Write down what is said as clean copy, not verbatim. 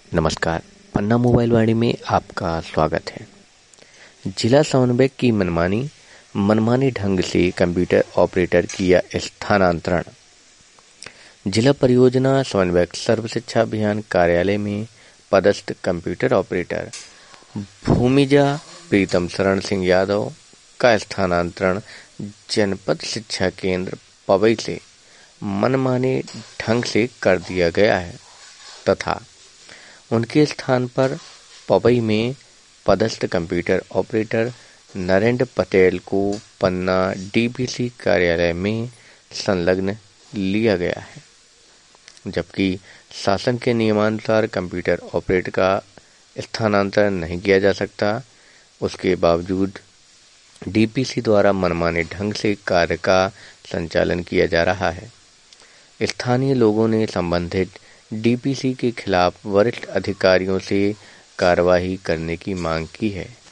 नमस्कार। पन्ना मोबाइल वाणी में आपका स्वागत है। जिला समन्वयक की मनमानी ढंग से कंप्यूटर ऑपरेटर किया स्थानांतरण। जिला परियोजना समन्वयक सर्व शिक्षा अभियान कार्यालय में पदस्थ कंप्यूटर ऑपरेटर भूमिजा प्रीतम शरण सिंह यादव का स्थानांतरण जनपद शिक्षा केंद्र पवई से मनमाने ढंग से कर दिया गया है तथा उनके स्थान पर पवई में पदस्थ कंप्यूटर ऑपरेटर नरेंद्र पटेल को पन्ना डीपीसी कार्यालय में संलग्न लिया गया है। जबकि शासन के नियमानुसार कंप्यूटर ऑपरेटर का स्थानांतरण नहीं किया जा सकता, उसके बावजूद डीपीसी द्वारा मनमाने ढंग से कार्य का संचालन किया जा रहा है। स्थानीय लोगों ने संबंधित डीपीसी के खिलाफ वरिष्ठ अधिकारियों से कार्रवाई करने की मांग की है।